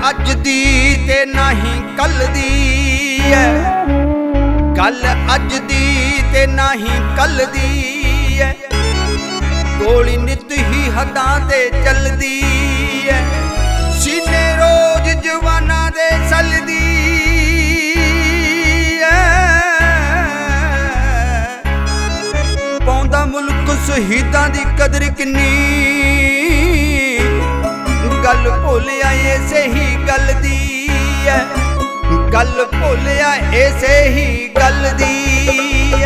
अज दी ते नाही कल दी है, गल अज दी ते नाही कल दी है। गोली नित ही हदां ते चलदी है, सीने रोज जवाना दे सलदी है। पौंदा मुल्क शहीदां दी कदर किन्नी, गल भुलिया इसे ही गल दी है, गल भुलिया इसे ही गल दी है।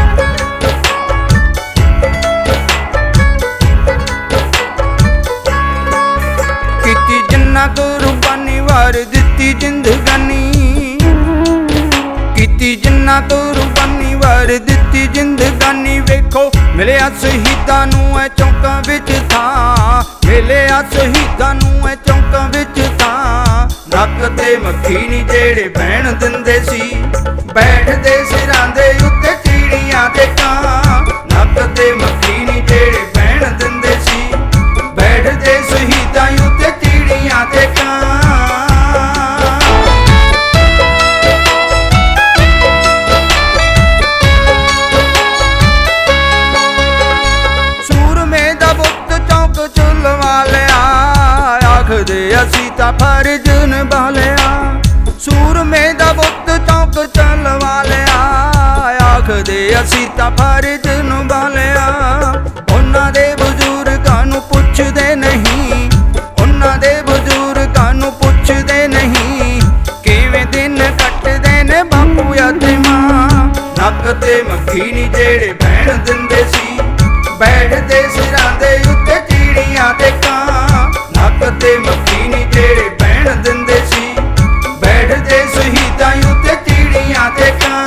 कीती जिन्ना कुर्बानी वार दित्ती जिंदगानी, कीती जिन्ना कुर्बानी वार दित्ती जिंदगानी। वेखो मिलिया शहीदां नूं ऐ चौंकां विच थां, मिलिया शहीदां नूं ऐ चौंकां विच थां। नक ते मक्खी नी जेड़े बहन दिंदे सी, बैठदे सिरां दे उत्ते चिड़ियां ते कां। नक ते मक्खी नी जेड़े बहन दिंदे सी, बैठदे शहीदां उत्ते चिड़ियां ते कां। आखदे असी तां फर्ज निभा लिया, सूरमे दा पुत्त चौक चलवा लिया। आखदे असी तां फर्ज निभा लिया। उन्हां दे बजुर्गां नूं पुछदे नहीं, उन्हां दे बजुर्गां नूं पुछदे नहीं, किवें दिन कटदे ने बापू ते मां। नक ते मक्खी नी जेड़े बहन दिंदे सी, बैठदे सिरां दे उत्ते चिड़ियां ते कां। नक ते मक्खी नी जेड़े बहन दिंदे सी, बैठदे शहीदां उत्ते चिड़ियां ते कां।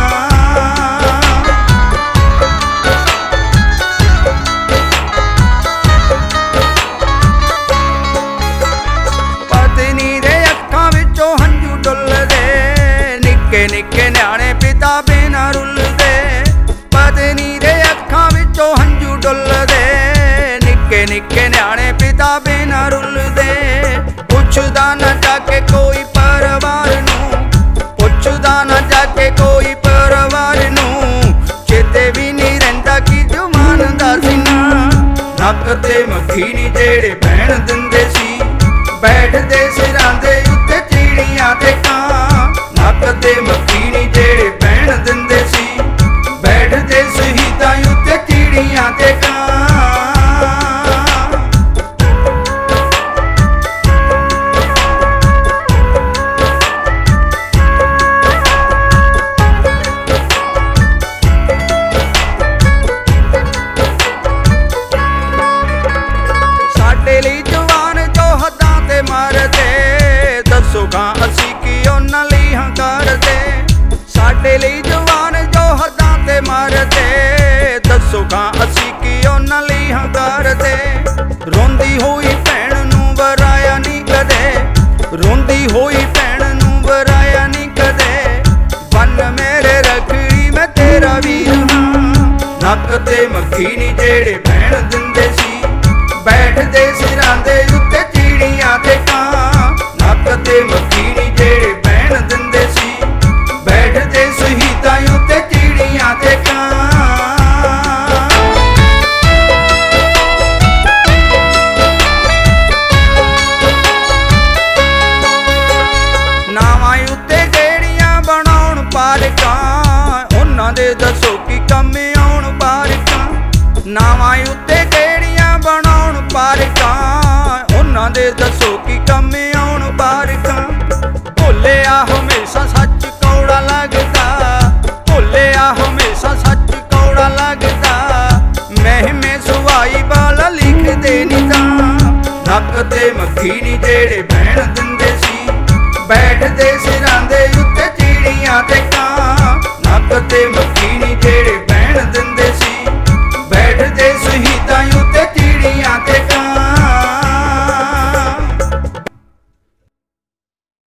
पत्नी दे अखां विचों हंझू डुलदे, निक्के निक्के न्याणे पिता बिना रुलदे। पत्नी दे अखां विचों हंझू डुलदे, निक्के निक्के न्याणे पिता बिना रुलदे। पुछदा ना जाके कोई परिवार नूं, पुछदा ना जाके कोई परिवार नूं, चेते भी नहीं रहिंदा कि जवान दा सीना। नक ते मक्खी नी जेड़े बहन दिंदे सी, बैठदे सिरां दे उत्ते चिड़ियां ते कां। नक ते मक्खी नी जेड़े बहन दिंदे सी, बैठदे शहीदां उत्ते चिड़ियां ते कां। असी की उन्हां लई हां करदे, साडे लई जवान जो हदां ते मरदे। दसो खां असी की उन्हां लई हां करदे। रोंदी होई भैण नूं वराया नी कदे, रोंदी होई भैण नूं वराया नी कदे। बन मेरे रखड़ी मैं तेरा वीर हां। नक ते मक्खी नी जेड़े बहन दिंदे सी, बैठदे सिरां दे उत्ते चिड़ियां ते कां। नक ते मक्खी नी जेड़े बहन दिंदे सी, बैठदे शहीदां उत्ते चिड़ियां ते कां। नावां उत्ते गेड़ियां बनाउण पारकां, उन्हां दे दसो की कम आउण पारकां। नावां उत्ते गेड़ियां बनाउण पारकां, उन्हां दे दसो की कम आउण पारकां। भुलिया हमेशा सच कौड़ा लगदा, भुलिया हमेशा सच कौड़ा लगदा। महिमे सुवाई वाला लिखदे नी तां। नक ते मक्खी नी जेड़े